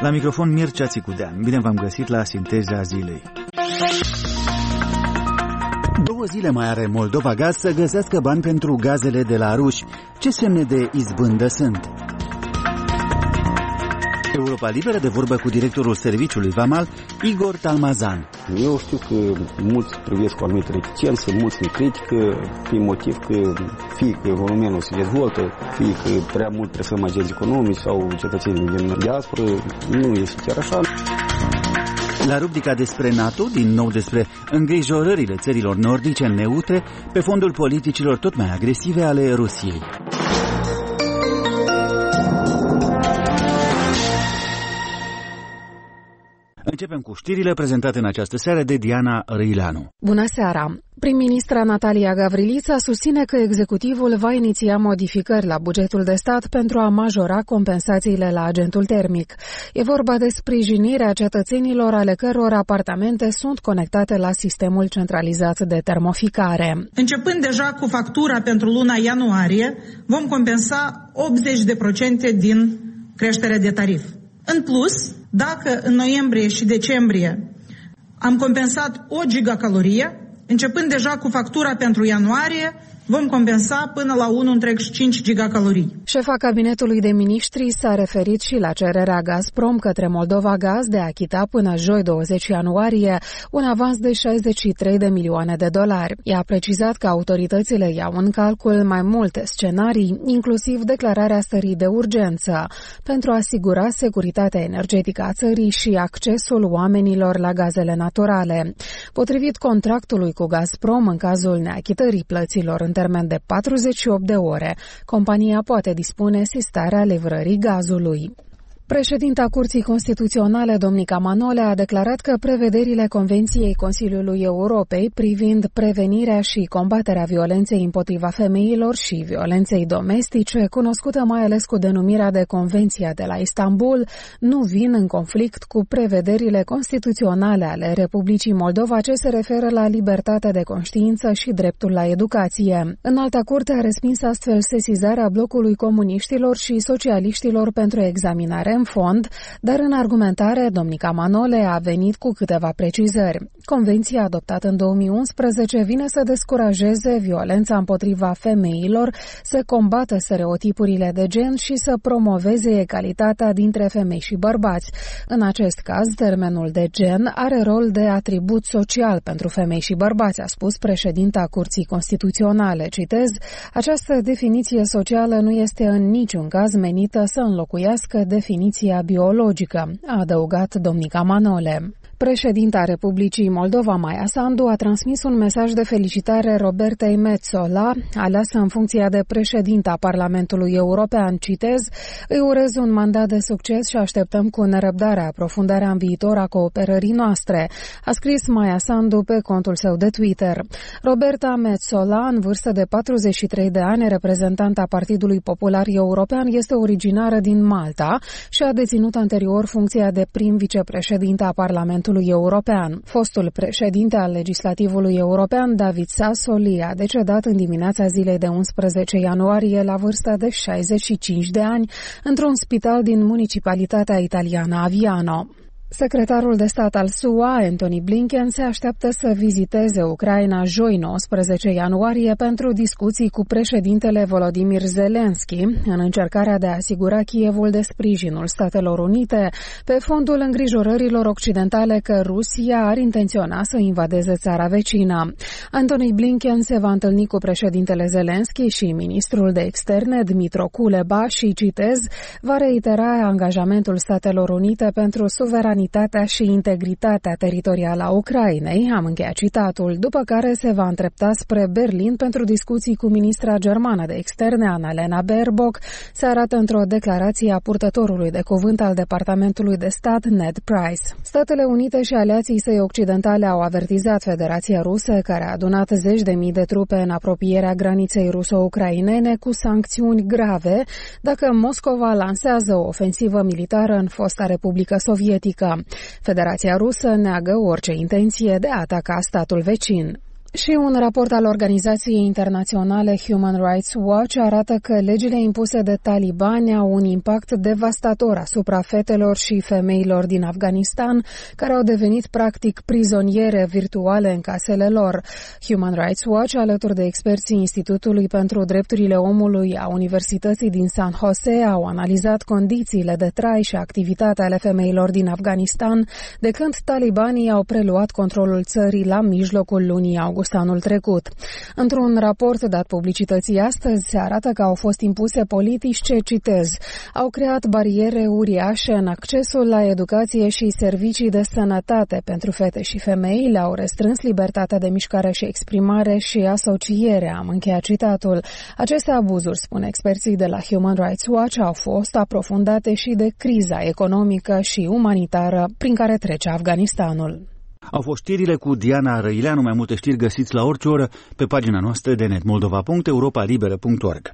La microfon Mircea Țicudean. Bine v-am găsit la Sinteza Zilei. 2 zile mai are Moldova Gaz să găsească bani pentru gazele de la ruși. Ce semne de izbândă sunt? Europa Liberă de vorbă cu directorul serviciului Vamal, Igor Talmazan. Eu știu că mulți privesc cu anumită reticență, mulți ne critică, fie motiv că fie că volumenul se dezvoltă, fie că prea mult presăm agenți economici sau cetățenii din diaspora. Nu este chiar așa. La rubrica despre NATO, din nou despre îngrijorările țărilor nordice neutre pe fondul politicilor tot mai agresive ale Rusiei. Începem cu știrile prezentate în această seară de Diana Răileanu. Bună seara! Prim-ministra Natalia Gavrilița susține că executivul va iniția modificări la bugetul de stat pentru a majora compensațiile la agentul termic. E vorba de sprijinirea cetățenilor ale căror apartamente sunt conectate la sistemul centralizat de termoficare. Începând deja cu factura pentru luna ianuarie, vom compensa 80% din creșterea de tarif. În plus, dacă în noiembrie și decembrie am compensat 1 gigacalorie, începând deja cu factura pentru ianuarie, vom compensa până la 1,5 gigacalorii. Șefa cabinetului de miniștri s-a referit și la cererea Gazprom către Moldova Gaz de a achita până joi 20 ianuarie un avans de $63 de milioane. Ea a precizat că autoritățile iau în calcul mai multe scenarii, inclusiv declararea stării de urgență, pentru a asigura securitatea energetică a țării și accesul oamenilor la gazele naturale. Potrivit contractului cu Gazprom, în cazul neachitării plăților în termen de 48 de ore, compania poate dispune sistarea livrării gazului. Președinta Curții Constituționale, Domnica Manole, a declarat că prevederile Convenției Consiliului Europei privind prevenirea și combaterea violenței împotriva femeilor și violenței domestice, cunoscută mai ales cu denumirea de Convenția de la Istanbul, nu vin în conflict cu prevederile constituționale ale Republicii Moldova ce se referă la libertatea de conștiință și dreptul la educație. Înalta Curte a respins astfel sesizarea blocului comuniștilor și socialiștilor pentru examinare în fond, dar în argumentare, Domnica Manole a venit cu câteva precizări. Convenția adoptată în 2011 vine să descurajeze violența împotriva femeilor, să combată stereotipurile de gen și să promoveze egalitatea dintre femei și bărbați. În acest caz, termenul de gen are rol de atribut social pentru femei și bărbați, a spus președinta Curții Constituționale. Citez, această definiție socială nu este în niciun caz menită să înlocuiască definiția biologică, a adăugat Domnica Manole. Președinta Republicii Moldova, Maia Sandu, a transmis un mesaj de felicitare Robertei Metsola, aleasă în funcția de președinta Parlamentului European. Citez, îi urez un mandat de succes și așteptăm cu nerăbdare aprofundarea în viitor a cooperării noastre, a scris Maia Sandu pe contul său de Twitter. Roberta Metsola, în vârstă de 43 de ani, reprezentanta Partidului Popular European, este originară din Malta și a deținut anterior funcția de prim vicepreședinte a Parlamentului European. Fostul președinte al Legislativului European, David Sassoli, a decedat în dimineața zilei de 11 ianuarie la vârsta de 65 de ani într-un spital din municipalitatea italiană Aviano. Secretarul de stat al SUA, Antony Blinken, se așteaptă să viziteze Ucraina joi 19 ianuarie pentru discuții cu președintele Volodymyr Zelensky în încercarea de a asigura Kievul de sprijinul Statelor Unite pe fondul îngrijorărilor occidentale că Rusia ar intenționa să invadeze țara vecină. Antony Blinken se va întâlni cu președintele Zelensky și ministrul de externe Dmytro Kuleba și, citez, va reitera angajamentul Statelor Unite pentru suveranitatea și integritatea teritorială a Ucrainei, am încheiat citatul, după care se va îndrepta spre Berlin pentru discuții cu ministra germană de externe, Annalena Baerbock, se arată într-o declarație a purtătorului de cuvânt al Departamentului de Stat, Ned Price. Statele Unite și aliații săi occidentale au avertizat Federația Rusă, care a adunat 10.000 de trupe în apropierea graniței ruso-ucrainene cu sancțiuni grave dacă Moscova lansează o ofensivă militară în fosta Republică Sovietică. Federația Rusă neagă orice intenție de a ataca statul vecin. Și un raport al organizației internaționale Human Rights Watch arată că legile impuse de talibani au un impact devastator asupra fetelor și femeilor din Afganistan, care au devenit practic prizoniere virtuale în casele lor. Human Rights Watch, alături de experții Institutului pentru Drepturile Omului a Universității din San Jose, au analizat condițiile de trai și activitatea ale femeilor din Afganistan de când talibanii au preluat controlul țării la mijlocul lunii august anul trecut. Într-un raport dat publicității astăzi, se arată că au fost impuse politici ce, citez, au creat bariere uriașe în accesul la educație și servicii de sănătate pentru fete și femei, le-au restrâns libertatea de mișcare și exprimare și asociere, am încheiat citatul. Aceste abuzuri, spun experții de la Human Rights Watch, au fost aprofundate și de criza economică și umanitară prin care trece Afganistanul. Au fost știrile cu Diana Răileanu. Mai multe știri găsiți la orice oră pe pagina noastră de net moldova.europalibera.org.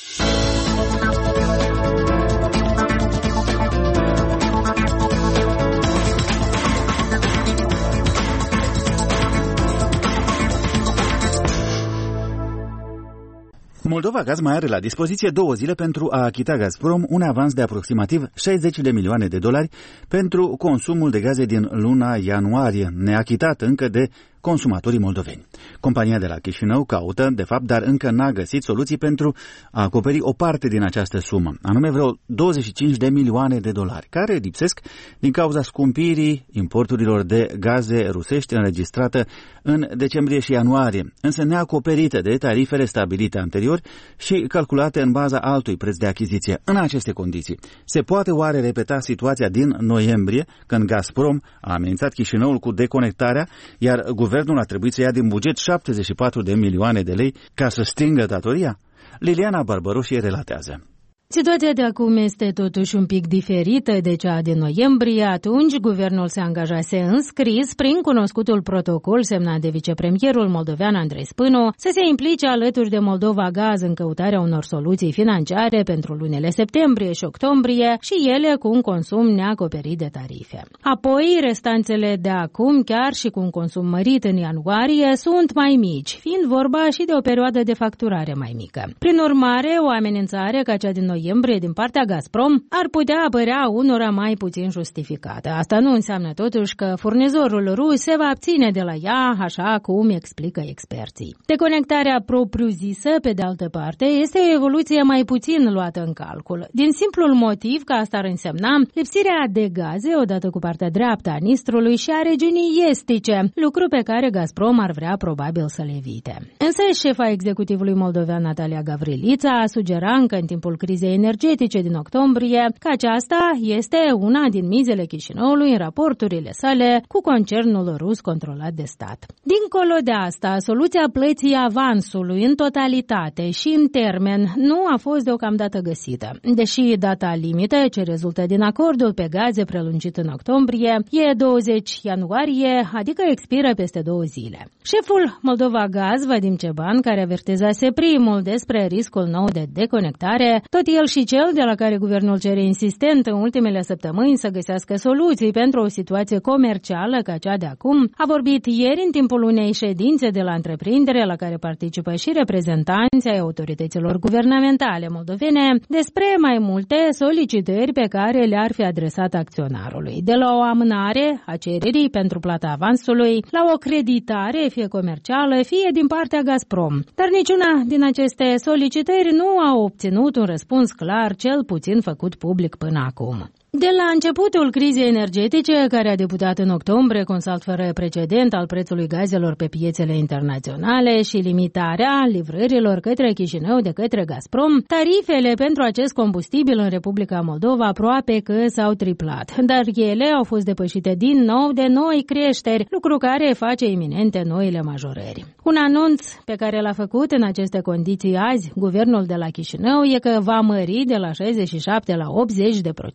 Moldova Gaz mai are la dispoziție 2 zile pentru a achita Gazprom un avans de aproximativ 60 de milioane de dolari pentru consumul de gaze din luna ianuarie, neachitat încă de consumatorii moldoveni. Compania de la Chișinău caută, de fapt, dar încă n-a găsit soluții pentru a acoperi o parte din această sumă, anume vreo 25 de milioane de dolari, care lipsesc din cauza scumpirii importurilor de gaze rusești înregistrată în decembrie și ianuarie, însă neacoperită de tarifele stabilite anterior și calculate în baza altui preț de achiziție. În aceste condiții, se poate oare repeta situația din noiembrie, când Gazprom a amenințat Chișinăul cu deconectarea, iar guvernul a trebuit să ia din buget 74 de milioane de lei ca să stingă datoria? Liliana Barbaroșie relatează. Situația de acum este totuși un pic diferită de cea din noiembrie. Atunci, guvernul se angajase în scris, prin cunoscutul protocol semnat de vicepremierul moldovean Andrei Spânu, să se implice alături de Moldova Gaz în căutarea unor soluții financiare pentru lunile septembrie și octombrie și ele cu un consum neacoperit de tarife. Apoi, restanțele de acum, chiar și cu un consum mărit în ianuarie, sunt mai mici, fiind vorba și de o perioadă de facturare mai mică. Prin urmare, o amenințare ca cea din noiembrie din partea Gazprom ar putea apărea unora mai puțin justificată. Asta nu înseamnă totuși că furnizorul rus se va abține de la ea, așa cum explică experții. Deconectarea propriu-zisă, pe de altă parte, este o evoluție mai puțin luată în calcul, din simplul motiv că asta ar însemna lipsirea de gaze odată cu partea dreaptă a Nistrului și a regiunii estice, lucru pe care Gazprom ar vrea probabil să le evite. Însă șefa executivului moldovean Natalia Gavrilița a sugerat încă în timpul crizei energetice din octombrie că aceasta este una din mizele Chișinăului în raporturile sale cu concernul rus controlat de stat. Dincolo de asta, soluția plății avansului în totalitate și în termen nu a fost deocamdată găsită, deși data limită ce rezultă din acordul pe gaze prelungit în octombrie e 20 ianuarie, adică expiră peste 2 zile. Șeful Moldova Gaz, Vadim Ceban, care avertizase primul despre riscul nou de deconectare, tot el și cel de la care guvernul cere insistent în ultimele săptămâni să găsească soluții pentru o situație comercială ca cea de acum, a vorbit ieri în timpul unei ședințe de la întreprindere la care participă și reprezentanții ai autorităților guvernamentale moldovene despre mai multe solicitări pe care le-ar fi adresat acționarului, de la o amânare a cererii pentru plata avansului la o creditare fie comercială, fie din partea Gazprom. Dar niciuna din aceste solicitări nu a obținut un răspuns clar, cel puțin făcut public până acum. De la începutul crizei energetice, care a debutat în octombrie cu un salt fără precedent al prețului gazelor pe piețele internaționale și limitarea livrărilor către Chișinău de către Gazprom, tarifele pentru acest combustibil în Republica Moldova aproape că s-au triplat, dar ele au fost depășite din nou de noi creșteri, lucru care face iminente noile majorări. Un anunț pe care l-a făcut în aceste condiții azi guvernul de la Chișinău e că va mări de la 67 la 80%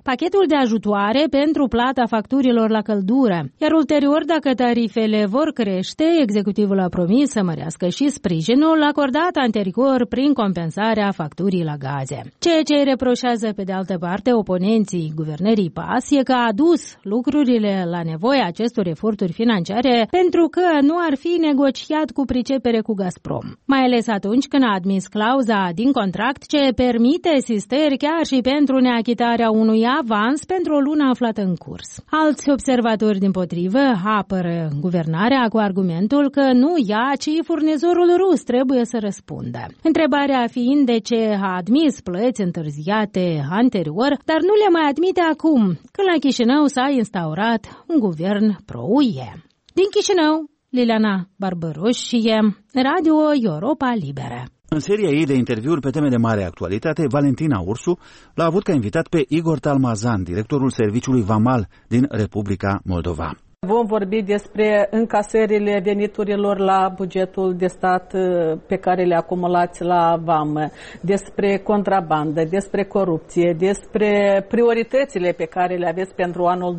pachetul de ajutoare pentru plata facturilor la căldură, iar ulterior, dacă tarifele vor crește, executivul a promis să mărească și sprijinul acordat anterior prin compensarea facturii la gaze. Ceea ce îi reproșează pe de altă parte oponenții guvernării PAS e că a adus lucrurile la nevoia acestor eforturi financiare pentru că nu ar fi negociat cu pricepere cu Gazprom, mai ales atunci când a admis clauza din contract ce permite sisteri chiar și pentru neachitarea unui avans pentru o lună aflată în curs. Alți observatori dimpotrivă apără guvernarea cu argumentul că nu ea, ci furnizorul rus trebuie să răspundă. Întrebarea fiind de ce a admis plăți întârziate anterior, dar nu le mai admite acum, când la Chișinău s-a instaurat un guvern pro-UE. Din Chișinău, Liliana Barbaroșie, Radio Europa Liberă. În seria ei de interviuri pe teme de mare actualitate, Valentina Ursu l-a avut ca invitat pe Igor Talmazan, directorul Serviciului Vamal din Republica Moldova. Vom vorbi despre încasările veniturilor la bugetul de stat pe care le acumulați la vamă, despre contrabandă, despre corupție, despre prioritățile pe care le aveți pentru anul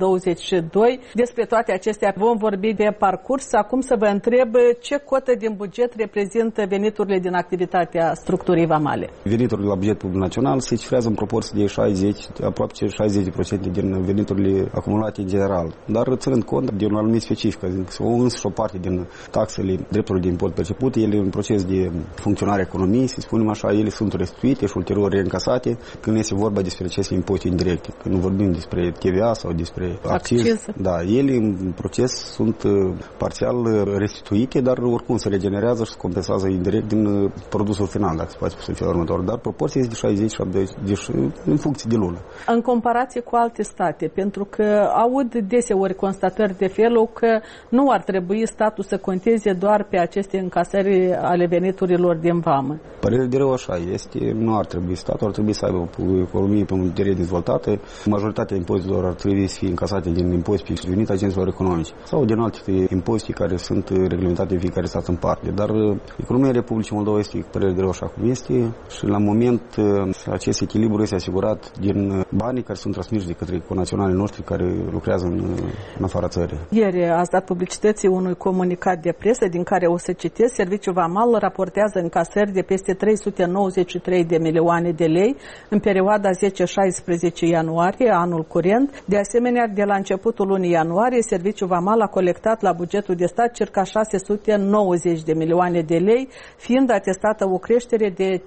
2022. Despre toate acestea vom vorbi de parcurs. Acum să vă întreb ce cotă din buget reprezintă veniturile din activitatea structurii vamale. Veniturile la bugetul național se cifrează în proporție de 60, aproape 60% din veniturile acumulate în general. Dar ținând cont de un anumit specific, însă o parte din taxele, drepturile de import percepute, ele în proces de funcționare a economiei, să spunem așa, ele sunt restituite și ulterior reîncasate când este vorba despre aceste impozite indirecte. Când vorbim despre TVA sau despre acciz, da, ele în proces sunt parțial restituite, dar oricum se regenerează și se compensează indirect din produsul final, dacă se poate spune în felul următor. Dar proporția este de 60-70 în funcție de lună. În comparație cu alte state, pentru că aud deseori constatări de felul că nu ar trebui statul să conteze doar pe aceste încasări ale veniturilor din vamă. Părerea de rău așa este, nu ar trebui statul, ar trebui să aibă o economie pe un teren dezvoltată, majoritatea impozitelor ar trebui să fie încasate din impozite și venit agenților economice sau din alte impozite care sunt reglementate în fiecare stat în parte, dar economia Republicii Moldova este, părerea de rău așa cum este și la moment acest echilibru este asigurat din banii care sunt transmiși de către conaționalii noștri care lucrează în afara țării. Ieri ați dat publicității unui comunicat de presă din care o să citesc: Serviciul Vamal raportează încasări de peste 393 de milioane de lei în perioada 10-16 ianuarie, anul curent. De asemenea, de la începutul lunii ianuarie, Serviciul Vamal a colectat la bugetul de stat circa 690 de milioane de lei, fiind atestată o creștere de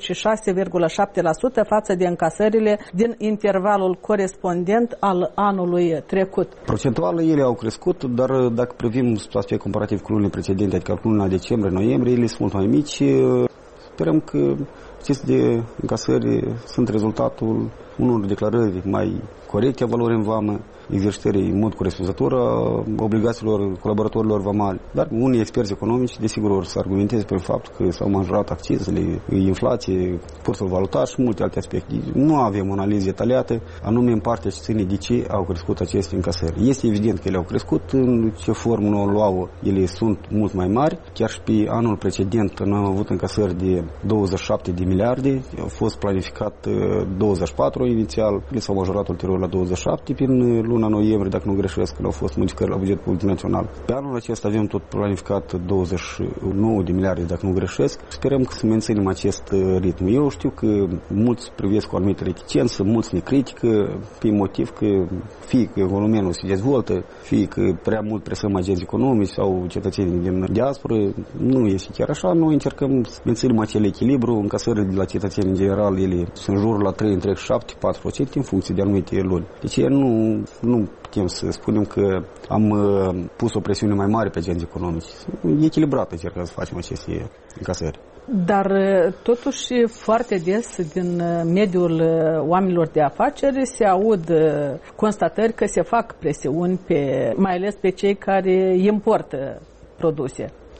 56,7% față de încasările din intervalul corespondent al anului trecut. Procentual ele au crescut, dar dacă privim aspect comparativ cu lunile precedente, adică cu luna decembrie-noiembrie, ele sunt mult mai mici. Sperăm că aceste încasări sunt rezultatul unor declarări mai corecte a valorii în vamă, exercitării în mod corespunzător a obligațiilor colaboratorilor vamali. Dar unii experți economici, desigur, or să argumenteze pe faptul că s-au majorat accizele, inflație, cursul valutar și multe alte aspecte. Nu avem o analiză detaliată, anume în partea ce ține de ce au crescut aceste încasări. Este evident că ele au crescut, în ce formă o luau, ele sunt mult mai mari. Chiar și pe anul precedent noi am avut încasări de 27 de miliarde, au fost planificat 24 inițial, le s-au majorat ulterior la 27 prin luna noiembrie, dacă nu greșesc, când au fost modificări la bugetul public național. Pe anul acesta avem tot planificat 29 de miliarde, dacă nu greșesc. Sperăm că să menținem acest ritm. Eu știu că mulți privesc cu anumită reticență, mulți ne critică pe motiv că fie că economia nu se dezvoltă, fie că prea mult presăm agenți economici sau cetățenii din diasporă. Nu este chiar așa. Noi încercăm să menținem acel echilibru. Încasările de la cetățenii în general, ele sunt în jurul la 3,7-4% în funcție de anumite luni. Deci nu putem să spunem că am pus o presiune mai mare pe agenții economici. E echilibrat încercăm să facem aceste încasări. Dar totuși foarte des din mediul oamenilor de afaceri se aud constatări că se fac presiuni mai ales pe cei care importă produse.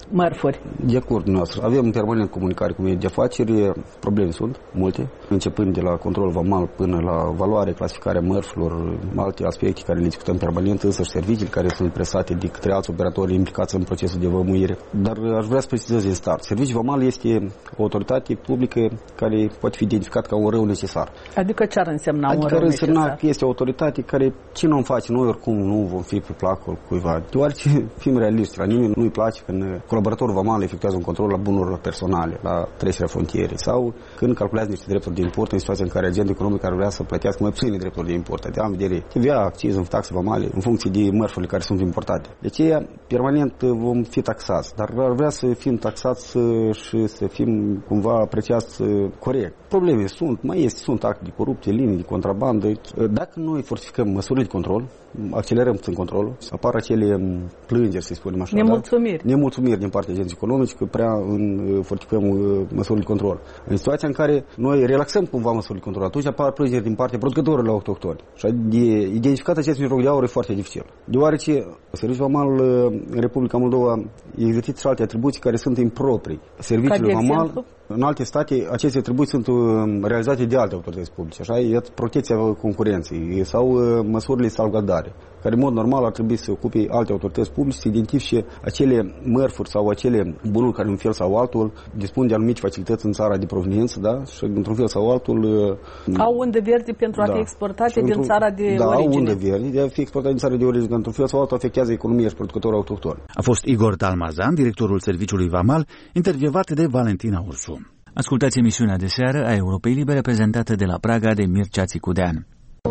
mărfuri. De acord, noastră. Avem în permanent comunicare cu mediul de afaceri, probleme sunt multe, începând de la control vamal până la valoare, clasificarea mărfurilor, alte aspecte care le discutăm permanent, însă și serviciile care sunt presate de către alți operatori implicați în procesul de vămuire. Dar aș vrea să precizez din start. Serviciul vamal este o autoritate publică care poate fi identificat ca un rău necesar. Adică ce ar însemna un rău necesar? Adică ar însemna că este o autoritate care ce nu face noi, oricum nu vom fi pe placul cuiva. Deoarece, fim realiști, la nimeni nu-i place când colaboratorul vamal efectuează un control la bunurile personale, la trecerea frontierei, sau când calculează niște drepturi de import în situația în care agentul economic ar vrea să plătească mai puține drepturi de import. Adică am vedere TVA, accize, taxe vamale, în funcție de mărfurile care sunt importate. De aceea, permanent vom fi taxați, dar ar vrea să fim taxați și să fim cumva apreciați corect. Probleme sunt acte de corupție, linii de contrabandă. Dacă noi fortificăm măsurile de control, accelerăm puțin controlul, apar acele plângeri, să spunem așa. Nemulțumiri din partea agenții economici că prea fortificăm măsurile de control. În situația în care noi relaxăm cumva măsurile de control, atunci apar plângeri din partea producătorilor autohtoni. Și de identificat acest mijloc de aur e foarte dificil. Deoarece Serviciul Vamal în Republica Moldova exercită și alte atribuții care sunt improprii. Serviciul Vamal în alte state, aceste atribuții sunt realizate de alte autorități publice, așa, e protecția concurenței sau măsurile salvgardare, care în mod normal ar trebui să ocupe alte autorități publice, să identifice acele mărfuri sau acele bunuri care în fel sau altul dispun de anumite facilități în țara de proveniență, da, și într-un fel sau altul au unde verde pentru a fi exportate din țara de origine. Au unde verde de a fi exportate din țara de origine, că într-un fel sau altul afectează economia și producătorii autohtoni. A fost Igor Dalmazan, directorul Serviciului Vamal, intervievat de Valentina Ursu. Ascultați emisiunea de seară a Europei Libere, prezentată de la Praga de Mircea Țicudean.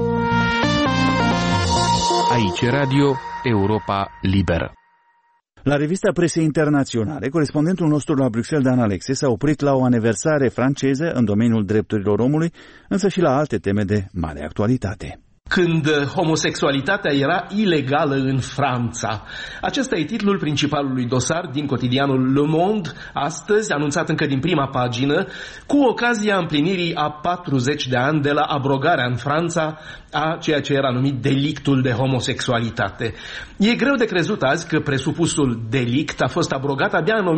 Aici Radio Europa Liberă. La revista Presei Internaționale, corespondentul nostru la Bruxelles, Dan Alexe, s-a oprit la o aniversare franceză în domeniul drepturilor omului, însă și la alte teme de mare actualitate. Când homosexualitatea era ilegală în Franța. Acesta e titlul principalului dosar din cotidianul Le Monde, astăzi anunțat încă din prima pagină, cu ocazia împlinirii a 40 de ani de la abrogarea în Franța a ceea ce era numit delictul de homosexualitate. E greu de crezut azi că presupusul delict a fost abrogat abia în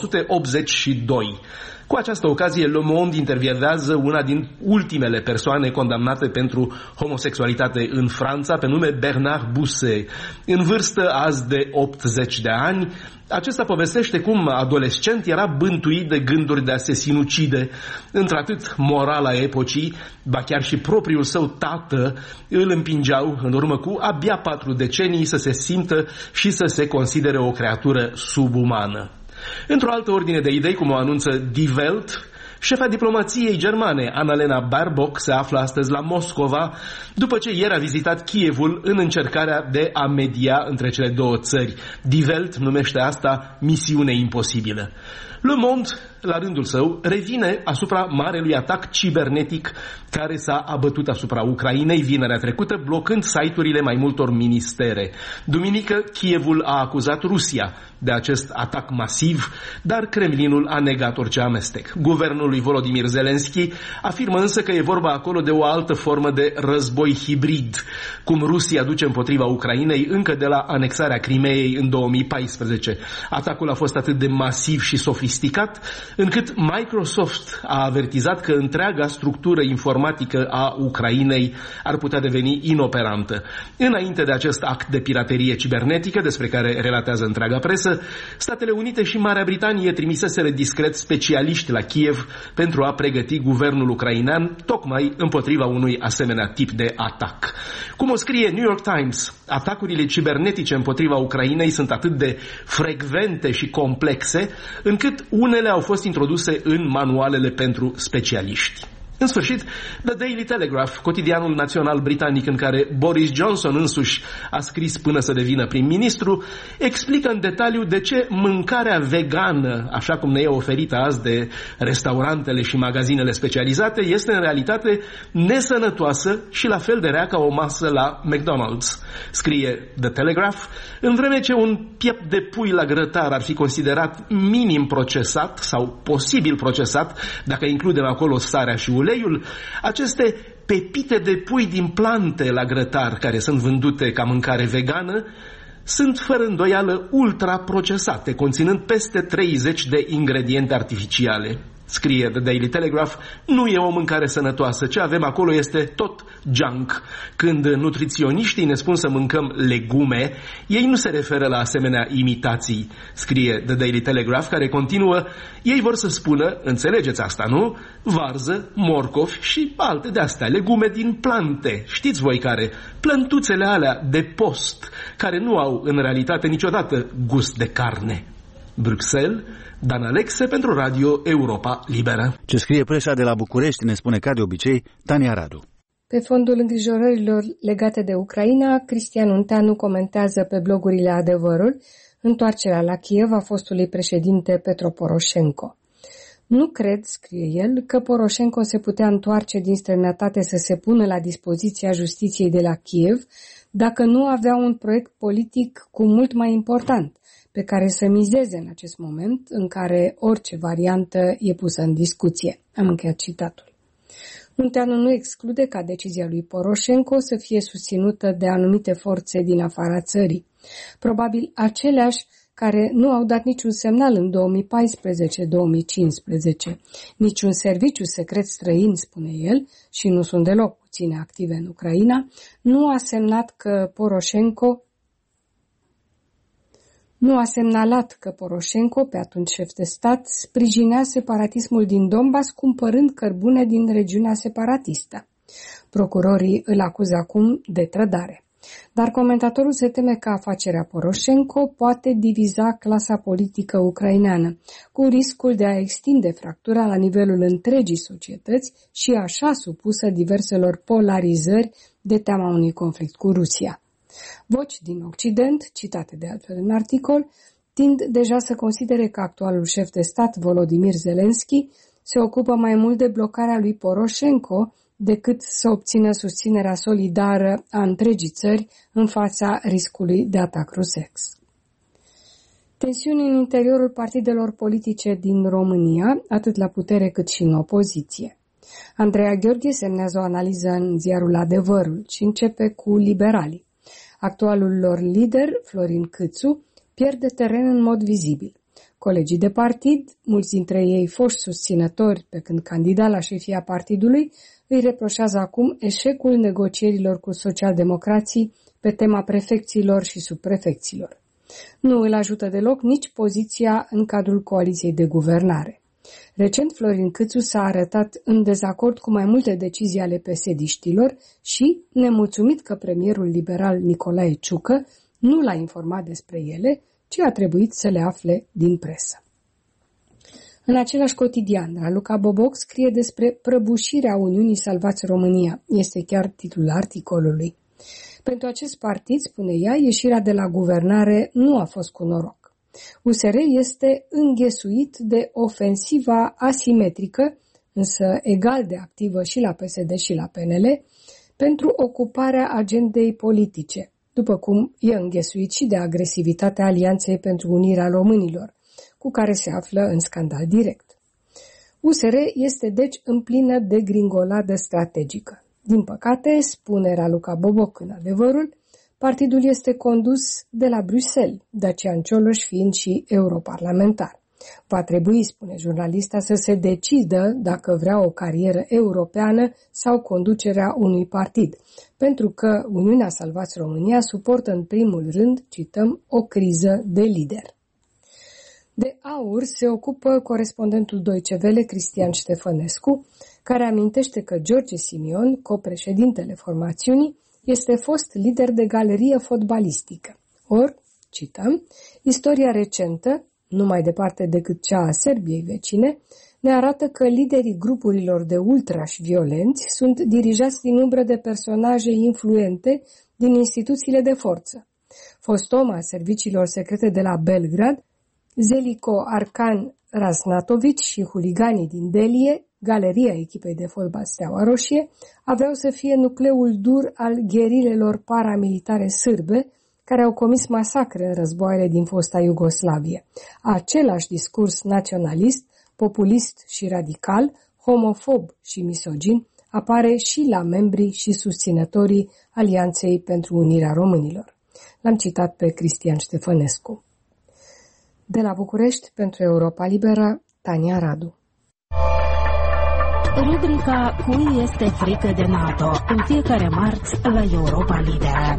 1982. Cu această ocazie, Le Monde intervievează una din ultimele persoane condamnate pentru homosexualitate în Franța, pe nume Bernard Bousset. În vârstă azi de 80 de ani, acesta povestește cum adolescent era bântuit de gânduri de a se sinucide. Într-atât morala epocii, ba chiar și propriul său tată îl împingeau în urmă cu abia 4 decenii să se simtă și să se considere o creatură subumană. Într-o altă ordine de idei, cum o anunță Die Welt, șefa diplomației germane, Annalena Baerbock, se află astăzi la Moscova, după ce ieri a vizitat Kievul în încercarea de a media între cele două țări. Die Welt numește asta misiune imposibilă. Le Monde, la rândul său, revine asupra marelui atac cibernetic care s-a abătut asupra Ucrainei vinerea trecută, blocând site-urile mai multor ministere. Duminică, Kievul a acuzat Rusia de acest atac masiv, dar Kremlinul a negat orice amestec. Guvernul lui Volodymyr Zelensky afirmă însă că e vorba acolo de o altă formă de război hibrid, cum Rusia duce împotriva Ucrainei încă de la anexarea Crimeei în 2014. Atacul a fost atât de masiv și sofisticat, încât Microsoft a avertizat că întreaga structură informatică a Ucrainei ar putea deveni inoperantă. Înainte de acest act de piraterie cibernetică, despre care relatează întreaga presă, Statele Unite și Marea Britanie trimiseseră discret specialiști la Kiev pentru a pregăti guvernul ucrainean tocmai împotriva unui asemenea tip de atac. Cum o scrie New York Times, atacurile cibernetice împotriva Ucrainei sunt atât de frecvente și complexe, încât unele au fost introduse în manualele pentru specialiști. În sfârșit, The Daily Telegraph, cotidianul național britanic în care Boris Johnson însuși a scris până să devină prim-ministru, explică în detaliu de ce mâncarea vegană, așa cum ne e oferită azi de restaurantele și magazinele specializate, este în realitate nesănătoasă și la fel de rea ca o masă la McDonald's. Scrie The Telegraph, în vreme ce un piept de pui la grătar ar fi considerat minim procesat sau posibil procesat, dacă includem acolo sarea și uleiul, aceste pepite de pui din plante la grătar, care sunt vândute ca mâncare vegană, sunt fără îndoială ultraprocesate, conținând peste 30 de ingrediente artificiale. Scrie The Daily Telegraph, nu e o mâncare sănătoasă, ce avem acolo este tot junk. Când nutriționiștii ne spun să mâncăm legume, ei nu se referă la asemenea imitații. Scrie The Daily Telegraph, care continuă, ei vor să spună, înțelegeți asta, nu? Varză, morcovi și alte de-astea, legume din plante. Știți voi care? Plântuțele alea de post, care nu au în realitate niciodată gust de carne. Bruxelles, Dan Alexe pentru Radio Europa Liberă. Ce scrie presa de la București ne spune ca de obicei Tania Radu. Pe fondul îngrijorărilor legate de Ucraina, Cristian Unteanu comentează pe blogurile Adevărul întoarcerea la Kiev a fostului președinte Petro Poroșenko. Nu cred, scrie el, că Poroșenko se putea întoarce din străinătate să se pună la dispoziția justiției de la Kiev dacă nu avea un proiect politic cu mult mai important, pe care să mizeze în acest moment în care orice variantă e pusă în discuție. Am încheiat citatul. Unteanu nu exclude ca decizia lui Poroșenko să fie susținută de anumite forțe din afara țării, probabil aceleași care nu au dat niciun semnal în 2014-2015. Niciun serviciu secret străin, spune el, și nu sunt deloc puține active în Ucraina, nu a semnalat că Poroșenko, pe atunci șef de stat, sprijinea separatismul din Donbass cumpărând cărbune din regiunea separatistă. Procurorii îl acuză acum de trădare. Dar comentatorul se teme că afacerea Poroșenko poate diviza clasa politică ucraineană, cu riscul de a extinde fractura la nivelul întregii societăți și așa supusă diverselor polarizări de teama unui conflict cu Rusia. Voci din Occident, citate de altfel în articol, tind deja să considere că actualul șef de stat, Volodymyr Zelensky, se ocupă mai mult de blocarea lui Poroșenko decât să obțină susținerea solidară a întregii țări în fața riscului de atac rusesc. Tensiuni în interiorul partidelor politice din România, atât la putere cât și în opoziție. Andreea Gheorghe semnează o analiză în ziarul Adevărul și începe cu liberalii. Actualul lor lider, Florin Câțu, pierde teren în mod vizibil. Colegii de partid, mulți dintre ei foști susținători pe când candida la șefia partidului, îi reproșează acum eșecul negocierilor cu socialdemocrații pe tema prefecților și subprefecților. Nu îl ajută deloc nici poziția în cadrul coaliției de guvernare. Recent, Florin Câțu s-a arătat în dezacord cu mai multe decizii ale PSD-știlor și, nemulțumit că premierul liberal Nicolae Ciucă nu l-a informat despre ele, ci a trebuit să le afle din presă. În același cotidian, Raluca Boboc scrie despre prăbușirea Uniunii Salvați România. Este chiar titlul articolului. Pentru acest partid, spune ea, ieșirea de la guvernare nu a fost cu noroc. USR este înghesuit de ofensiva asimetrică, însă egal de activă și la PSD și la PNL, pentru ocuparea agendei politice, după cum e înghesuit și de agresivitatea Alianței pentru Unirea Românilor, cu care se află în scandal direct. USR este deci în plină degringoladă strategică. Din păcate, spune Raluca Boboc în Adevărul, partidul este condus de la Bruxelles, Dacian Cioloș fiind și europarlamentar. Va trebui, spune jurnalista, să se decidă dacă vrea o carieră europeană sau conducerea unui partid, pentru că Uniunea Salvați România suportă în primul rând, cităm, o criză de lider. De aur se ocupă corespondentul Deutsche Welle Cristian Ștefănescu, care amintește că George Simion, copreședintele formațiunii, este fost lider de galerie fotbalistică. Or, cităm, istoria recentă, nu mai departe decât cea a Serbiei vecine, ne arată că liderii grupurilor de ultrași violenți sunt dirijați din umbră de personaje influente din instituțiile de forță. Fost om al serviciilor secrete de la Belgrad, Zeliko Arkan Rasnatovic și huliganii din Delie, galeria echipei de fotbal Steaua Roșie, aveau să fie nucleul dur al gherilelor paramilitare sârbe, care au comis masacre în războaiele din fosta Iugoslavie. Același discurs naționalist, populist și radical, homofob și misogin, apare și la membrii și susținătorii Alianței pentru Unirea Românilor. L-am citat pe Cristian Ștefănescu. De la București, pentru Europa Liberă, Tania Radu. Rubrica Cui este frică de NATO? În fiecare marți la Europa Liberă.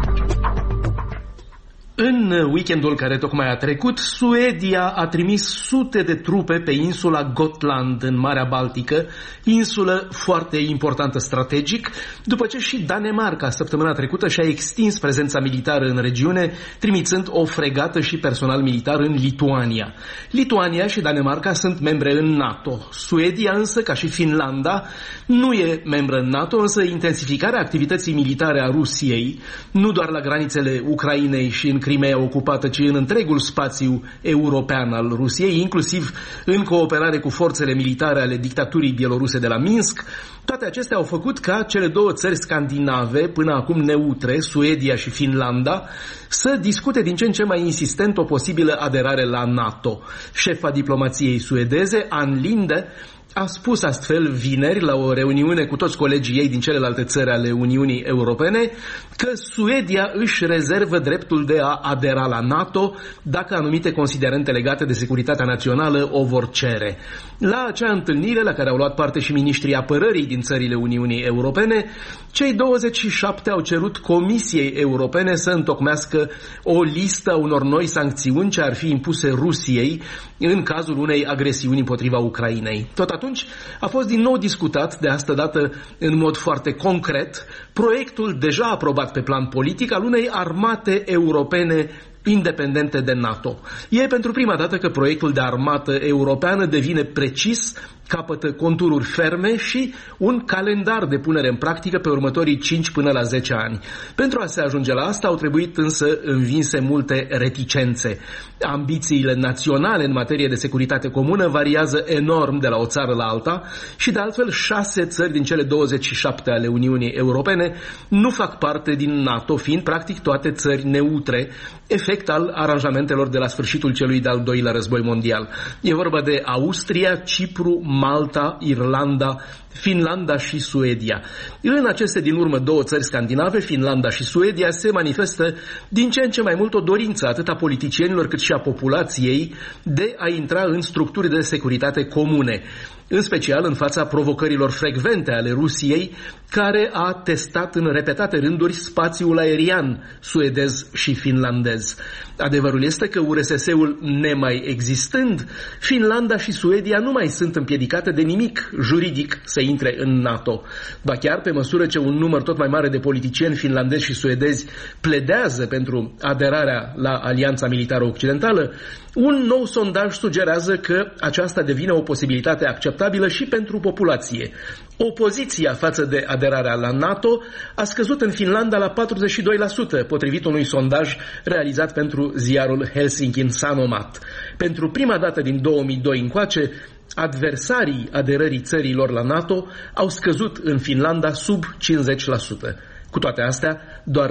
În weekendul care tocmai a trecut, Suedia a trimis sute de trupe pe insula Gotland în Marea Baltică, insulă foarte importantă strategic, după ce și Danemarca săptămâna trecută și-a extins prezența militară în regiune, trimițând o fregată și personal militar în Lituania. Lituania și Danemarca sunt membre în NATO. Suedia însă, ca și Finlanda, nu e membră în NATO, însă intensificarea activității militare a Rusiei, nu doar la granițele Ucrainei și în Crimea ocupată, ci în întregul spațiu european al Rusiei, inclusiv în cooperare cu forțele militare ale dictaturii bieloruse de la Minsk. Toate acestea au făcut ca cele două țări scandinave, până acum neutre, Suedia și Finlanda, să discute din ce în ce mai insistent o posibilă aderare la NATO. Șefa diplomației suedeze, Ann Linde, a spus astfel vineri la o reuniune cu toți colegii ei din celelalte țări ale Uniunii Europene că Suedia își rezervă dreptul de a adera la NATO dacă anumite considerente legate de securitatea națională o vor cere. La acea întâlnire, la care au luat parte și miniștrii apărării din țările Uniunii Europene, cei 27 au cerut Comisiei Europene să întocmească o listă a unor noi sancțiuni ce ar fi impuse Rusiei în cazul unei agresiuni împotriva Ucrainei. Tot atunci a fost din nou discutat, de asta dată în mod foarte concret, proiectul deja aprobat pe plan politic al unei armate europene independente de NATO. E pentru prima dată că proiectul de armată europeană devine precis, capătă contururi ferme și un calendar de punere în practică pe următorii 5 până la 10 ani. Pentru a se ajunge la asta au trebuit însă învinse multe reticențe. Ambițiile naționale în materie de securitate comună variază enorm de la o țară la alta și de altfel 6 țări din cele 27 ale Uniunii Europene nu fac parte din NATO, fiind practic toate țări neutre, efect al aranjamentelor de la sfârșitul celui de-al doilea război mondial. E vorba de Austria, Cipru, Malta, Irlanda, Finlanda și Suedia. În aceste din urmă două țări scandinave, Finlanda și Suedia, se manifestă din ce în ce mai mult o dorință atât a politicienilor cât și a populației de a intra în structuri de securitate comune, în special în fața provocărilor frecvente ale Rusiei, care a testat în repetate rânduri spațiul aerian suedez și finlandez. Adevărul este că URSS-ul nemai existând, Finlanda și Suedia nu mai sunt împiedicate de nimic juridic să intre în NATO. Ba chiar, pe măsură ce un număr tot mai mare de politicieni finlandezi și suedezi pledează pentru aderarea la Alianța Militară Occidentală, un nou sondaj sugerează că aceasta devine o posibilitate acceptabilă și pentru populație. Opoziția față de aderarea la NATO a scăzut în Finlanda la 42%, potrivit unui sondaj realizat pentru ziarul Helsingin Sanomat. Pentru prima dată din 2002 încoace, adversarii aderării țărilor la NATO au scăzut în Finlanda sub 50%. Cu toate astea, doar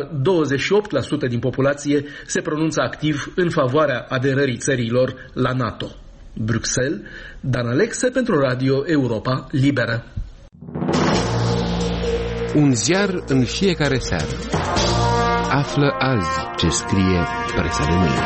28% din populație se pronunță activ în favoarea aderării țărilor la NATO. Bruxelles, Dan Alexe pentru Radio Europa Liberă. Un ziar în fiecare seară. Află azi ce scrie presa de mâine.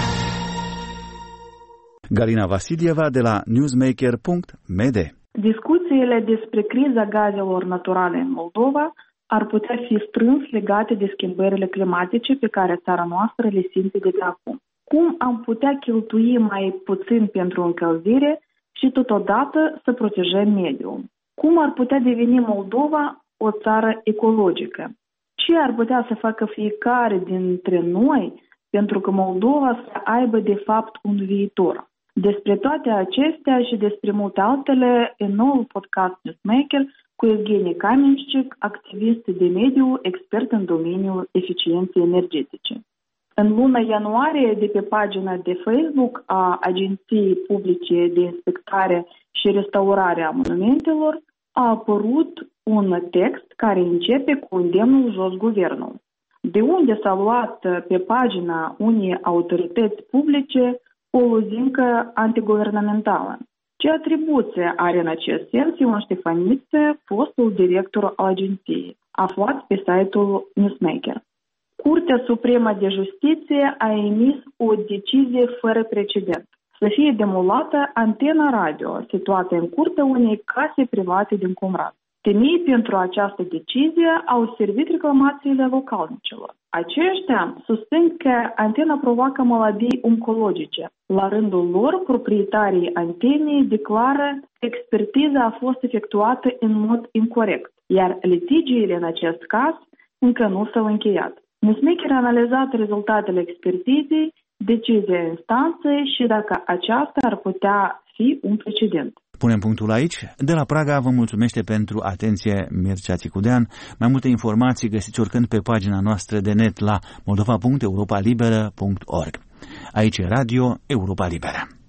Galina Vasilieva de la newsmaker.md. Discuțiile despre criza gazelor naturale în Moldova ar putea fi strâns legate de schimbările climatice pe care țara noastră le simte de pe acum. Cum am putea cheltui mai puțin pentru încălzire și totodată să protejăm mediul? Cum ar putea deveni Moldova o țară ecologică? Ce ar putea să facă fiecare dintre noi pentru că Moldova să aibă de fapt un viitor? Despre toate acestea și despre multe altele în noul podcast Newsmaker cu Evgenie Kamenșcic, activist de mediu, expert în domeniul eficienței energetice. În luna ianuarie, de pe pagina de Facebook a Agenției Publice de Inspectare și Restaurare a Monumentelor a apărut un text care începe cu îndemnul jos guvernul. De unde s-a luat pe pagina unei autorități publice o lozincă antiguvernamentală? Ce atribuție are în acest sens Ion Ștefăniță, fostul director al agenției, aflat pe site-ul Newsmaker? Curtea Supremă de Justiție a emis o decizie fără precedent. Să fie demolată antena radio situată în curtea unei case private din Comrat. Temei pentru această decizie au servit reclamațiile localnicilor. Aceștia susțin că antena provoacă maladii oncologice. La rândul lor, proprietarii antenei declară că expertiza a fost efectuată în mod incorect, iar litigiile în acest caz încă nu s-au încheiat. Newsmaker a analizat rezultatele expertizei, decizia instanței și dacă aceasta ar putea fi un precedent. Punem punctul aici. De la Praga vă mulțumește pentru atenție Mircea Țicudean. Mai multe informații găsiți oricând pe pagina noastră de net la moldova.europalibera.org. Aici e Radio Europa Liberă.